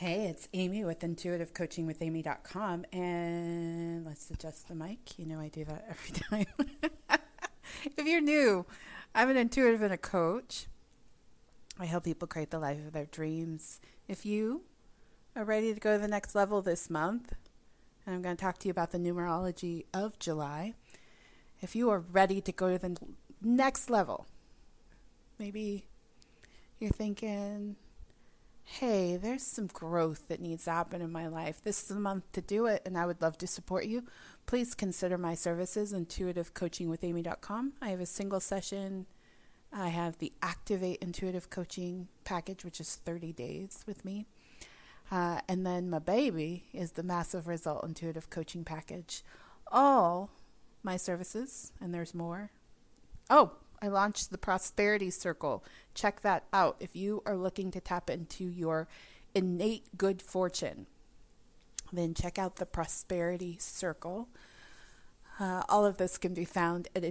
Hey, it's Amy with intuitivecoachingwithamy.com, and let's adjust the mic. You know I do that every time. If you're new, I'm an intuitive and a coach. I help people create the life of their dreams. If you are ready to go to the next level this month, and I'm going to talk to you about the numerology of July. If you are ready to go to the next level, maybe you're thinking, hey, there's some growth that needs to happen in my life. This is the month to do it, and I would love to support you. Please consider my services, intuitivecoachingwithamy.com. I have a single session. I have the Activate Intuitive Coaching package, which is 30 days with me. And then my baby is the Massive Result Intuitive Coaching package. All my services, and there's more. Oh, I launched the Prosperity Circle. Check that out if you are looking to tap into your innate good fortune. Then check out the Prosperity Circle. All of this can be found at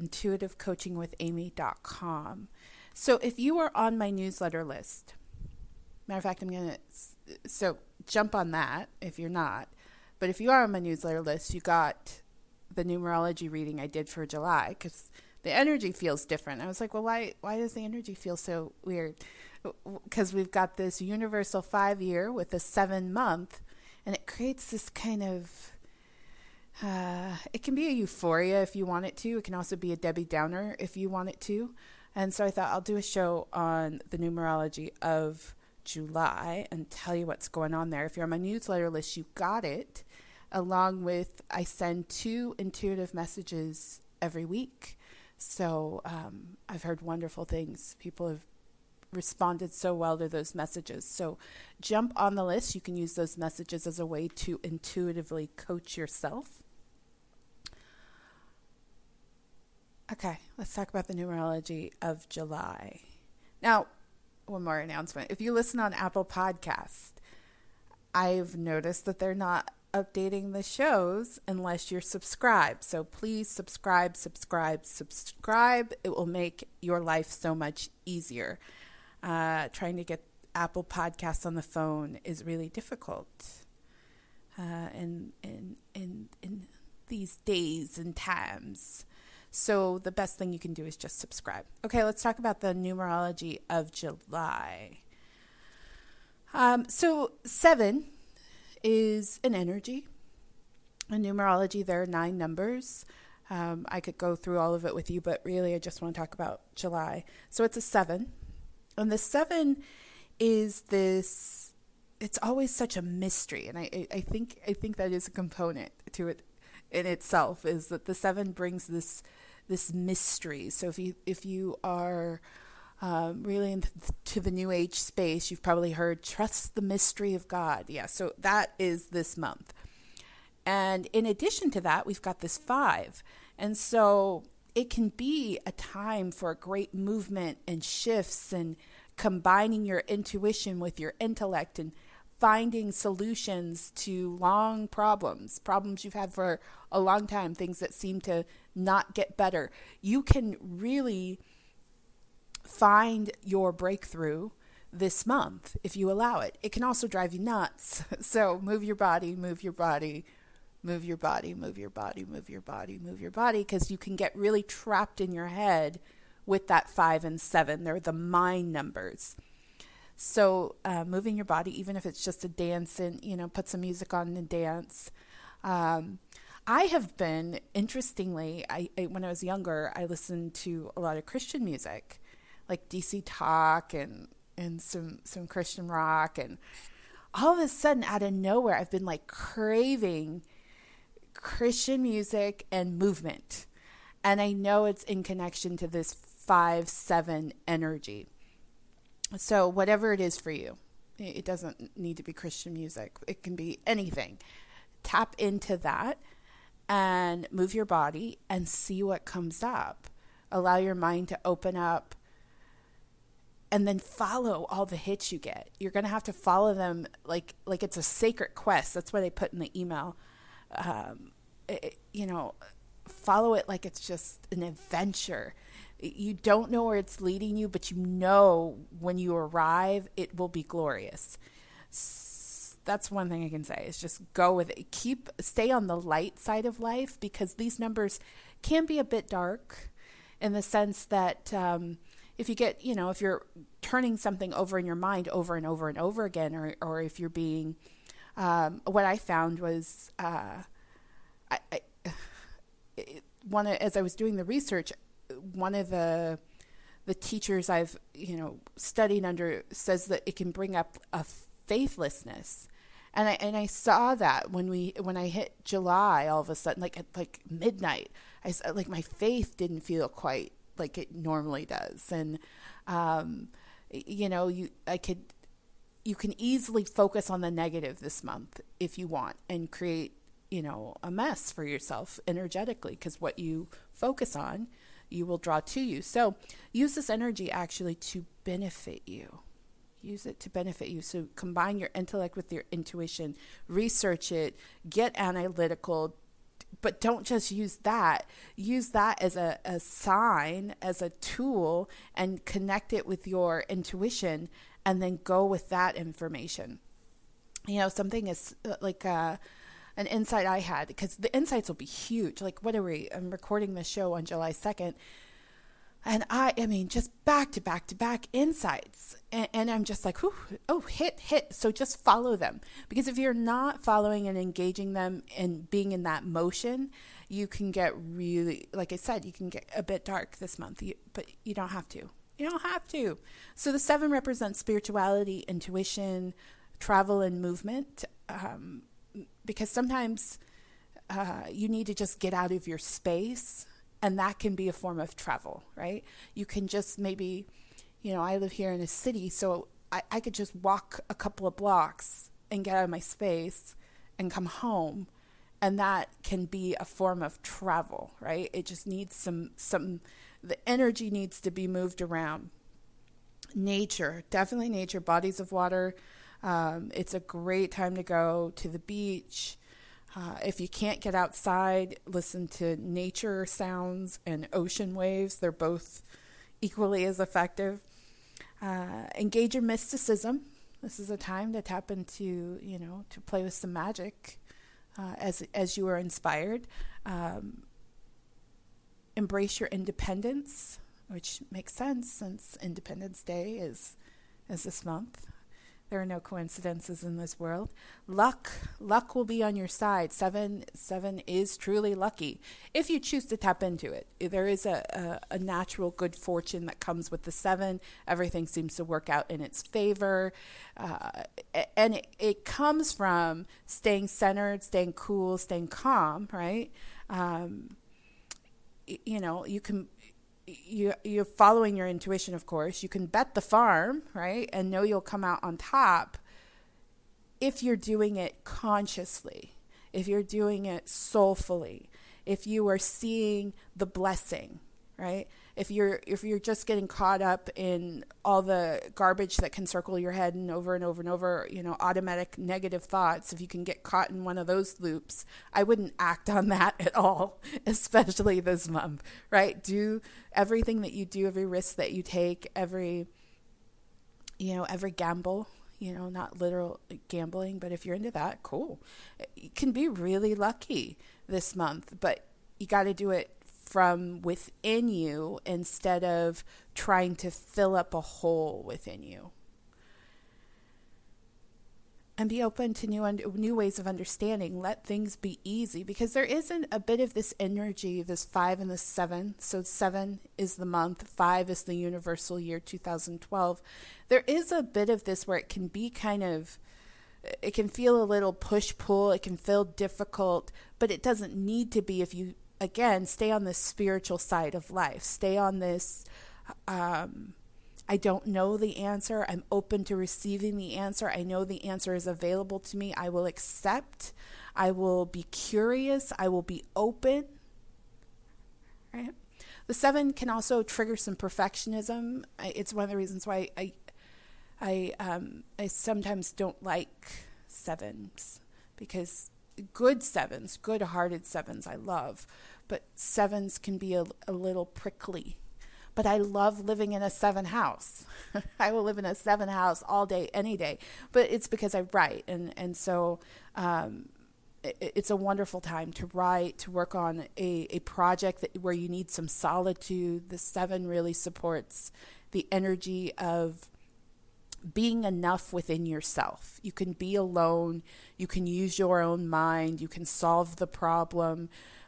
intuitivecoachingwithamy.com. So if you are on my newsletter list, matter of fact, so jump on that if you're not. But if you are on my newsletter list, you got the numerology reading I did for July, because the energy feels different. I was like, well, why does the energy feel so weird? Because we've got this universal 5-year with a 7-month, and it creates this kind of, it can be a euphoria if you want it to. It can also be a Debbie Downer if you want it to. And so I thought I'll do a show on the numerology of July and tell you what's going on there. If you're on my newsletter list, you got it. Along with, I send 2 intuitive messages every week. So I've heard wonderful things. People have responded so well to those messages. So jump on the list. You can use those messages as a way to intuitively coach yourself. Okay, let's talk about the numerology of July. Now, one more announcement. If you listen on Apple Podcast, I've noticed that they're not updating the shows unless you're subscribed. So please subscribe. It will make your life so much easier. Trying to get Apple Podcasts on the phone is really difficult in these days and times. So the best thing you can do is just subscribe. Okay, let's talk about the numerology of July. So 7 is an energy. In numerology, there are 9 numbers. I could go through all of it with you, but really I just want to talk about July. So it's a 7. And the 7 is this, it's always such a mystery. And I think that is a component to it in itself, is that the 7 brings this mystery. So if you are really into the New Age space, you've probably heard, trust the mystery of God. Yeah, so that is this month. And in addition to that, we've got this 5. And so it can be a time for a great movement and shifts and combining your intuition with your intellect and finding solutions to long problems you've had for a long time, things that seem to not get better. You can really find your breakthrough this month if you allow it. It can also drive you nuts. So move your body, because you can get really trapped in your head with that 5 and 7. They're the mind numbers. So moving your body, even if it's just a dance and, put some music on and dance. I have been, interestingly, when I was younger, I listened to a lot of Christian music, like DC Talk and some Christian rock. And all of a sudden, out of nowhere, I've been like craving Christian music and movement. And I know it's in connection to this 5-7 energy. So whatever it is for you, it doesn't need to be Christian music. It can be anything. Tap into that and move your body and see what comes up. Allow your mind to open up and then follow all the hits you get. You're going to have to follow them like it's a sacred quest. That's what I put in the email. Follow it like it's just an adventure. You don't know where it's leading you, but you know when you arrive, it will be glorious. that's one thing I can say is just go with it. Stay on the light side of life, because these numbers can be a bit dark in the sense that if you get, if you're turning something over in your mind over and over and over again, or if you're being, what I found was, as I was doing the research, one of the teachers I've, studied under says that it can bring up a faithlessness. And I saw that when I hit July, all of a sudden, like at midnight, like my faith didn't feel quite like it normally does. And, you can easily focus on the negative this month if you want, and create, a mess for yourself energetically, because what you focus on, you will draw to you. So use this energy actually to benefit you. Use it to benefit you. So combine your intellect with your intuition, research it, get analytical, but don't just use that. Use that as a sign, as a tool, and connect it with your intuition, and then go with that information. Something is like an insight I had, because the insights will be huge. Like, I'm recording this show on July 2nd. And I mean, just back to back to back insights. And I'm just like, hit. So just follow them. Because if you're not following and engaging them and being in that motion, you can get really, like I said, you can get a bit dark this month. But you don't have to. You don't have to. So the 7 represents spirituality, intuition, travel, and movement. Because sometimes you need to just get out of your space. And that can be a form of travel, right? You can just maybe, I live here in a city, so I could just walk a couple of blocks and get out of my space and come home. And that can be a form of travel, right? It just needs the energy needs to be moved around. Nature, definitely nature, bodies of water. It's a great time to go to the beach. If you can't get outside, listen to nature sounds and ocean waves. They're both equally as effective. Engage your mysticism. This is a time to tap into, to play with some magic as you are inspired. Embrace your independence, which makes sense since Independence Day is this month. There are no coincidences in this world. Luck will be on your side. 7 is truly lucky if you choose to tap into it. There is a natural good fortune that comes with the 7. Everything seems to work out in its favor. And it comes from staying centered, staying cool, staying calm, right? You're following your intuition, of course. You can bet the farm, right? And know you'll come out on top if you're doing it consciously, if you're doing it soulfully, if you are seeing the blessing, right? If you're just getting caught up in all the garbage that can circle your head and over, automatic negative thoughts, if you can get caught in one of those loops, I wouldn't act on that at all, especially this month, right? Do everything that you do, every risk that you take, every gamble, not literal gambling, but if you're into that, cool. You can be really lucky this month, but you got to do it from within you instead of trying to fill up a hole within you. And be open to new ways of understanding. Let things be easy, because there isn't a bit of this energy, this 5 and the 7. So 7 is the month, 5 is the universal year 2012. There is a bit of this where it can be it can feel a little push-pull, it can feel difficult, but it doesn't need to be if you, again, stay on this spiritual side of life. Stay on this, I don't know the answer. I'm open to receiving the answer. I know the answer is available to me. I will accept. I will be curious. I will be open. Right? The 7 can also trigger some perfectionism. It's one of the reasons why I sometimes don't like 7s, because good 7s, good-hearted 7s I love, but 7s can be a little prickly. but I love living in a 7 house. I will live in a 7 house all day, any day. But it's because I write. And so it's a wonderful time to write, to work on a project where you need some solitude. The 7 really supports the energy of being enough within yourself. You can be alone. You can use your own mind. You can solve the problem.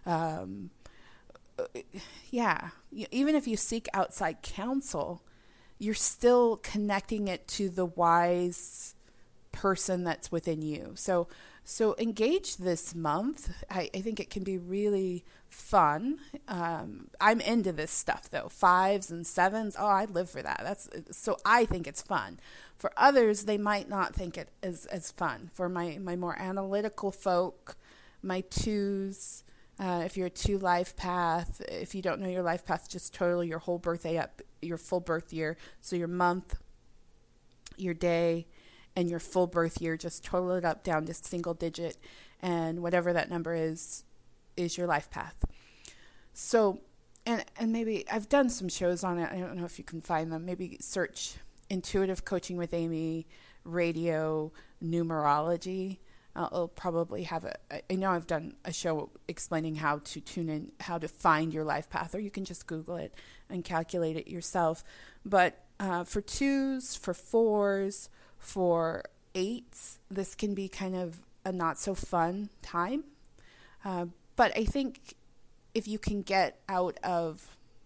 Even if you seek outside counsel, you're still connecting it to the wise person that's within you. So engage this month. I think it can be really fun. I'm into this stuff though. 5s and 7s. Oh, I live for that. So I think it's fun. For others, they might not think it as fun. For my more analytical folk, my 2s, if you're a 2 life path, if you don't know your life path, just total your whole birthday up, your full birth year. So your month, your day, and your full birth year, just total it up down to single digit, and whatever that number is your life path. So, and maybe I've done some shows on it. I don't know if you can find them. Maybe search Intuitive Coaching with Amy Radio Numerology. I'll probably have I know I've done a show explaining how to tune in, how to find your life path, or you can just Google it and calculate it yourself. But for 2s, for 4s, for 8s, this can be kind of a not so fun time. But I think if you can get out of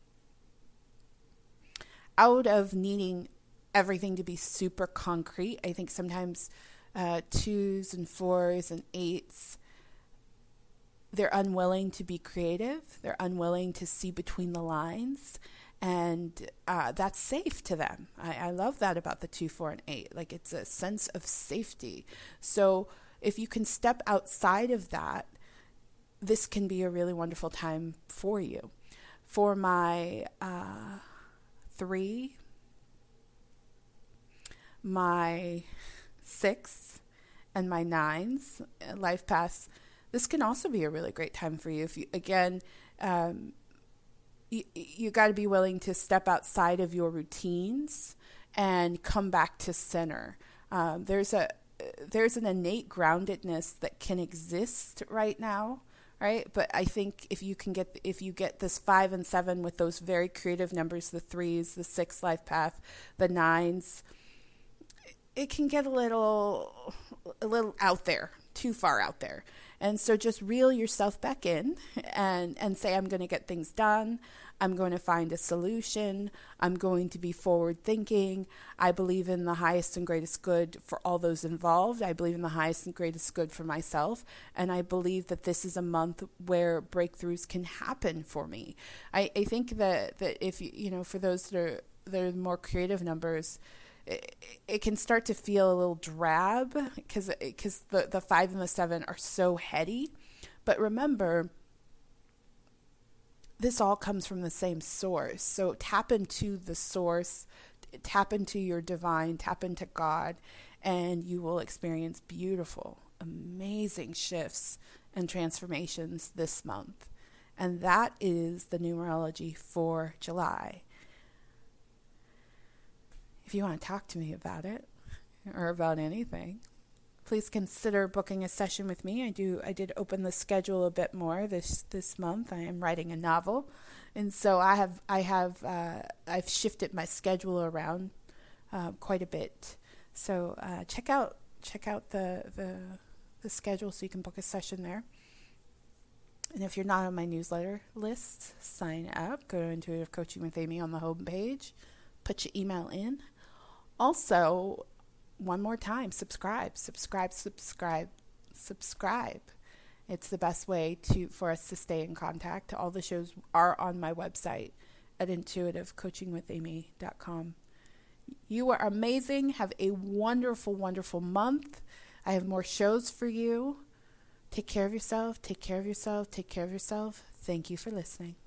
needing everything to be super concrete, I think sometimes 2s and 4s and 8s, they're unwilling to be creative. They're unwilling to see between the lines. And that's safe to them. I love that about the 2, 4, and 8. Like, it's a sense of safety. So if you can step outside of that, this can be a really wonderful time for you. For my 3, my 6, and my 9s life paths, this can also be a really great time for you. If you, again, you got to be willing to step outside of your routines and come back to center. There's an innate groundedness that can exist right now, right? But I think if you get this 5 and 7 with those very creative numbers, the 3s, the 6 life path, the 9s, it can get a little out there, too far out there. And so just reel yourself back in and say, I'm going to get things done. I'm going to find a solution. I'm going to be forward thinking. I believe in the highest and greatest good for all those involved. I believe in the highest and greatest good for myself. And I believe that this is a month where breakthroughs can happen for me. I think that if for those that are more creative numbers, it can start to feel a little drab because the 5 and the 7 are so heady. But remember, this all comes from the same source. So tap into the source, tap into your divine, tap into God, and you will experience beautiful, amazing shifts and transformations this month. And that is the numerology for July. If you want to talk to me about it or about anything, please consider booking a session with me. I did open the schedule a bit more this month. I am writing a novel, and so I've shifted my schedule around quite a bit. So check out the schedule so you can book a session there. And if you're not on my newsletter list, sign up. Go to Intuitive Coaching with Amy on the homepage. Put your email in. Also, one more time, subscribe. It's the best way for us to stay in contact. All the shows are on my website at intuitivecoachingwithamy.com. You are amazing. Have a wonderful, wonderful month. I have more shows for you. Take care of yourself. Take care of yourself. Take care of yourself. Thank you for listening.